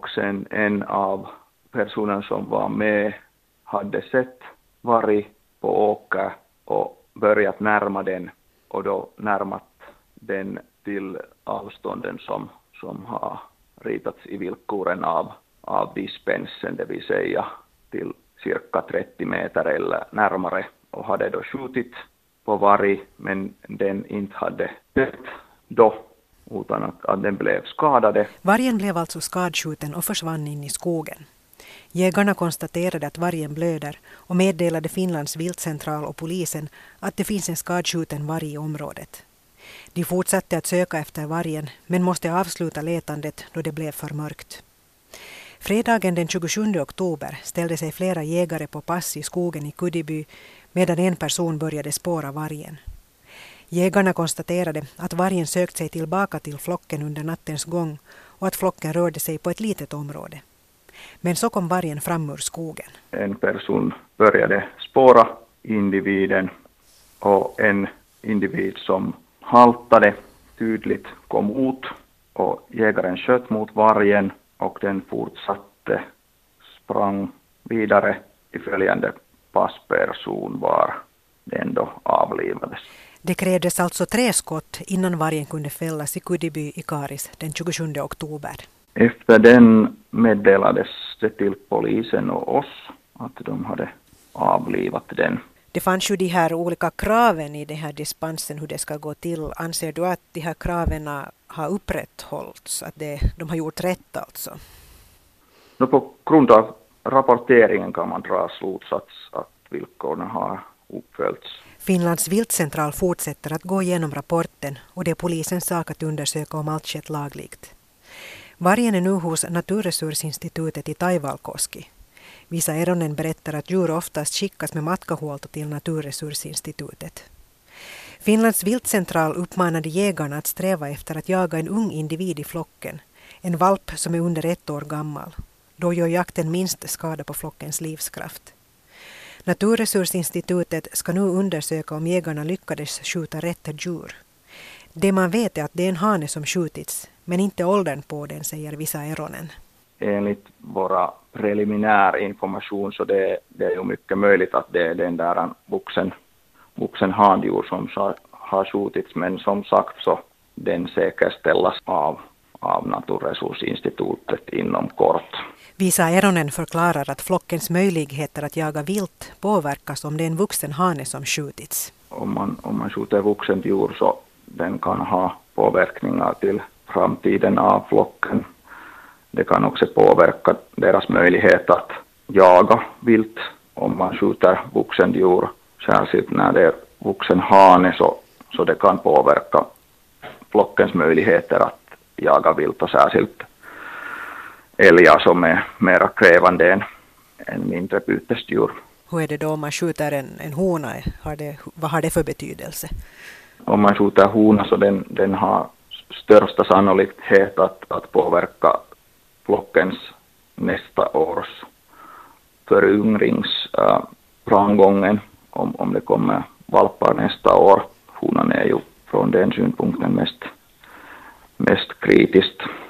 Och sen en av personerna som var med hade sett varg på åker och börjat närma den, och då närmat den till avstånden som har ritats i villkoren av dispensen, det vill säga till cirka 30 meter eller närmare, och hade då skjutit på varg, men den inte hade dött då, utan att den blev skadade. Vargen blev alltså skadskjuten och försvann in i skogen. Jägarna konstaterade att vargen blöder och meddelade Finlands viltcentral och polisen att det finns en skadskjuten varg i området. De fortsatte att söka efter vargen, men måste avsluta letandet då det blev för mörkt. Fredagen den 27 oktober ställde sig flera jägare på pass i skogen i Kudiby, medan en person började spåra vargen. Jägarna konstaterade att vargen sökt sig tillbaka till flocken under nattens gång och att flocken rörde sig på ett litet område. Men så kom vargen fram ur skogen. En person började spåra individen, och en individ som haltade tydligt kom ut, och jägaren sköt mot vargen och den fortsatte, sprang vidare. I följande passperson var den då avlivades. Det krävdes alltså 3 skott innan vargen kunde fällas i Kudiby i Karis den 27 oktober. Efter den meddelades det till polisen och oss att de hade avlivat den. Det fanns ju de här olika kraven i den här dispensen hur det ska gå till. Anser du att de här kraven har upprätthållits, att de har gjort rätt alltså? På grund av rapporteringen kan man dra slutsats att villkoren har uppföljts. Finlands viltcentral fortsätter att gå igenom rapporten, och det är polisens sak att undersöka om allt skett lagligt. Vargen är nu hos Naturresursinstitutet i Taivalkoski. Visa Eronen berättar att djur oftast skickas med matkahuolto till Naturresursinstitutet. Finlands viltcentral uppmanade jägarna att sträva efter att jaga en ung individ i flocken, en valp som är under 1 år gammal. Då gör jakten minst skada på flockens livskraft. Naturresursinstitutet ska nu undersöka om jägarna lyckades skjuta rätt djur. Det man vet är att det är en hane som skjutits, men inte åldern på den, säger Visa Eronen. Enligt våra preliminär information så det är ju mycket möjligt att det är den där vuxen handjur som har skjutits, men som sagt så den säkerställas av Naturresursinstitutet inom kort. Visa Eronen förklarar att flockens möjligheter att jaga vilt påverkas om det är en vuxen hane som skjutits. Om man skjuter vuxen djur så den kan ha påverkningar till framtiden av flocken. Det kan också påverka deras möjlighet att jaga vilt om man skjuter vuxen djur. Särskilt när det är vuxen hane så det kan påverka flockens möjligheter att jaga vilt, och särskilt älgar som är mer krävande än mindre bytesdjur. Hur är det då om man skjuter en hona? Vad har det för betydelse? Om man skjuter hona så den har största sannolikhet att påverka flockens nästa års föryngringsframgången om det kommer valpar nästa år. Honan är ju från den synpunkten mest kritiskt.